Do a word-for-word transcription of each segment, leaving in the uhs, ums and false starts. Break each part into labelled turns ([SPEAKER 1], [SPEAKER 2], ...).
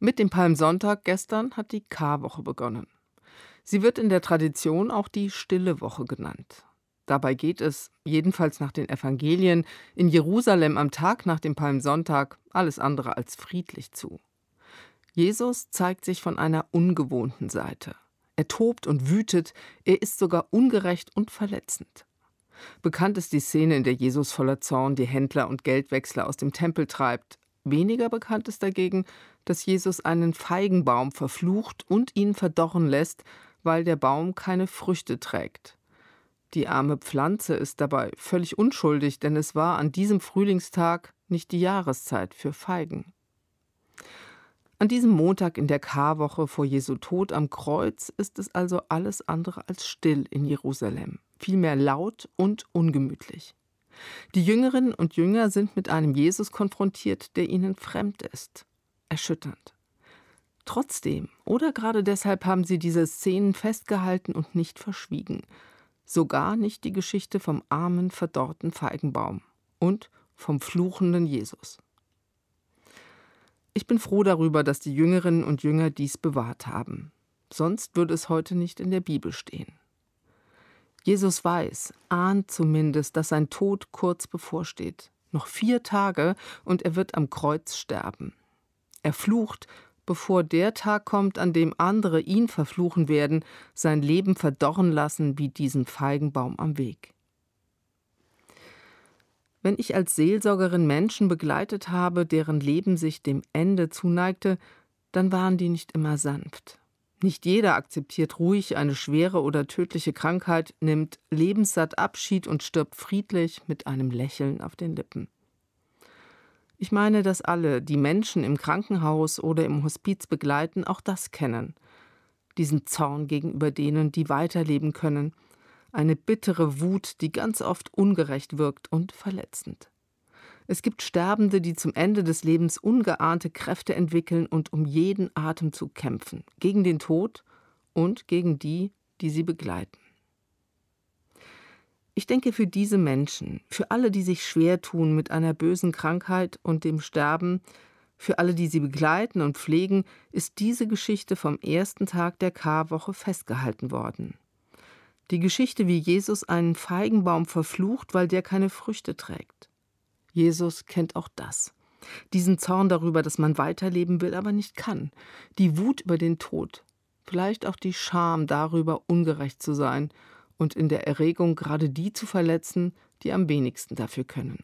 [SPEAKER 1] Mit dem Palmsonntag gestern hat die Karwoche begonnen. Sie wird in der Tradition auch die Stille Woche genannt. Dabei geht es, jedenfalls nach den Evangelien, in Jerusalem am Tag nach dem Palmsonntag alles andere als friedlich zu. Jesus zeigt sich von einer ungewohnten Seite. Er tobt und wütet, er ist sogar ungerecht und verletzend. Bekannt ist die Szene, in der Jesus voller Zorn die Händler und Geldwechsler aus dem Tempel treibt. Weniger bekannt ist dagegen, dass Jesus einen Feigenbaum verflucht und ihn verdorren lässt, weil der Baum keine Früchte trägt. Die arme Pflanze ist dabei völlig unschuldig, denn es war an diesem Frühlingstag nicht die Jahreszeit für Feigen. An diesem Montag in der Karwoche vor Jesu Tod am Kreuz ist es also alles andere als still in Jerusalem, vielmehr laut und ungemütlich. Die Jüngerinnen und Jünger sind mit einem Jesus konfrontiert, der ihnen fremd ist. Erschütternd. Trotzdem oder gerade deshalb haben sie diese Szenen festgehalten und nicht verschwiegen. Sogar nicht die Geschichte vom armen, verdorrten Feigenbaum und vom fluchenden Jesus. Ich bin froh darüber, dass die Jüngerinnen und Jünger dies bewahrt haben. Sonst würde es heute nicht in der Bibel stehen. Jesus weiß, ahnt zumindest, dass sein Tod kurz bevorsteht. Noch vier Tage und er wird am Kreuz sterben. Er flucht, bevor der Tag kommt, an dem andere ihn verfluchen werden, sein Leben verdorren lassen wie diesen Feigenbaum am Weg. Wenn ich als Seelsorgerin Menschen begleitet habe, deren Leben sich dem Ende zuneigte, dann waren die nicht immer sanft. Nicht jeder akzeptiert ruhig eine schwere oder tödliche Krankheit, nimmt lebenssatt Abschied und stirbt friedlich mit einem Lächeln auf den Lippen. Ich meine, dass alle, die Menschen im Krankenhaus oder im Hospiz begleiten, auch das kennen. Diesen Zorn gegenüber denen, die weiterleben können. Eine bittere Wut, die ganz oft ungerecht wirkt und verletzend. Es gibt Sterbende, die zum Ende des Lebens ungeahnte Kräfte entwickeln und um jeden Atemzug kämpfen. Gegen den Tod und gegen die, die sie begleiten. Ich denke, für diese Menschen, für alle, die sich schwer tun mit einer bösen Krankheit und dem Sterben, für alle, die sie begleiten und pflegen, ist diese Geschichte vom ersten Tag der Karwoche festgehalten worden. Die Geschichte, wie Jesus einen Feigenbaum verflucht, weil der keine Früchte trägt. Jesus kennt auch das. Diesen Zorn darüber, dass man weiterleben will, aber nicht kann. Die Wut über den Tod. Vielleicht auch die Scham darüber, ungerecht zu sein und in der Erregung gerade die zu verletzen, die am wenigsten dafür können.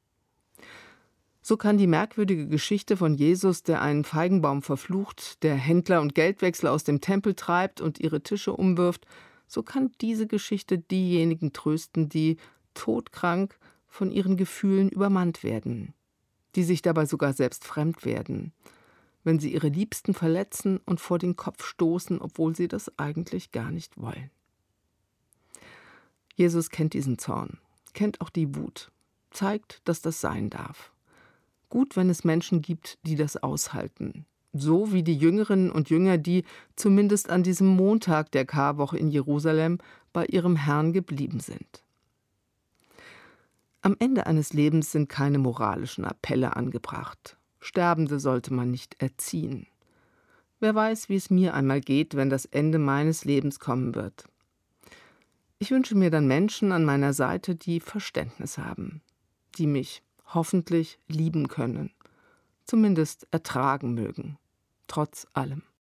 [SPEAKER 1] So kann die merkwürdige Geschichte von Jesus, der einen Feigenbaum verflucht, der Händler und Geldwechsler aus dem Tempel treibt und ihre Tische umwirft, so kann diese Geschichte diejenigen trösten, die, todkrank, von ihren Gefühlen übermannt werden, die sich dabei sogar selbst fremd werden, wenn sie ihre Liebsten verletzen und vor den Kopf stoßen, obwohl sie das eigentlich gar nicht wollen. Jesus kennt diesen Zorn, kennt auch die Wut, zeigt, dass das sein darf. Gut, wenn es Menschen gibt, die das aushalten. So wie die Jüngerinnen und Jünger, die zumindest an diesem Montag der Karwoche in Jerusalem bei ihrem Herrn geblieben sind. Am Ende eines Lebens sind keine moralischen Appelle angebracht. Sterbende sollte man nicht erziehen. Wer weiß, wie es mir einmal geht, wenn das Ende meines Lebens kommen wird. Ich wünsche mir dann Menschen an meiner Seite, die Verständnis haben, die mich hoffentlich lieben können, zumindest ertragen mögen. Trotz allem.